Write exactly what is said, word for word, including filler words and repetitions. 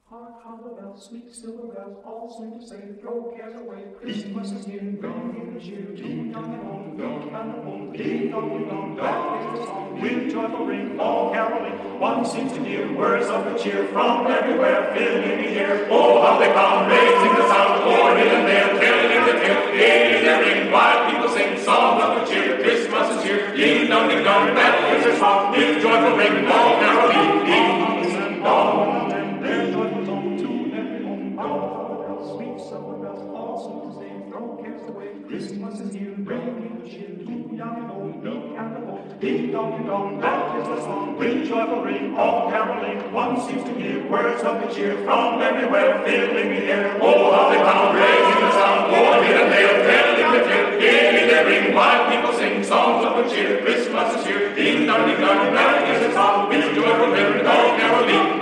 Hark, how the bells, sweet silver bells, all seem to say, throw cares away, Christmas is near. Ring, cheer, too young and old, young and old, ding dong, ding dong, that is the song. With joyful ring, all caroling, one seems to hear words of good cheer from everywhere, filling the air. Oh, how they come, raising the sound, oh, here and there, telling the tale, in the ring, while people sing songs of good cheer. Christmas is here, ding dong, ding dong, that is the song. With joyful ring, all caroling, ding and dong. Christmas is here, ring, cheer, too young and old, meek and old, ding dong, ding dong, that is the song. With joyful ring, all caroling, one seems to hear words of good cheer from everywhere, filling the air. Oh, how they come, raising the sound, oh, here and there, telling the tale, in the ring, while people sing songs of good cheer. Christmas is here, ding dong, ding dong, that is the song. With joyful ring, all caroling.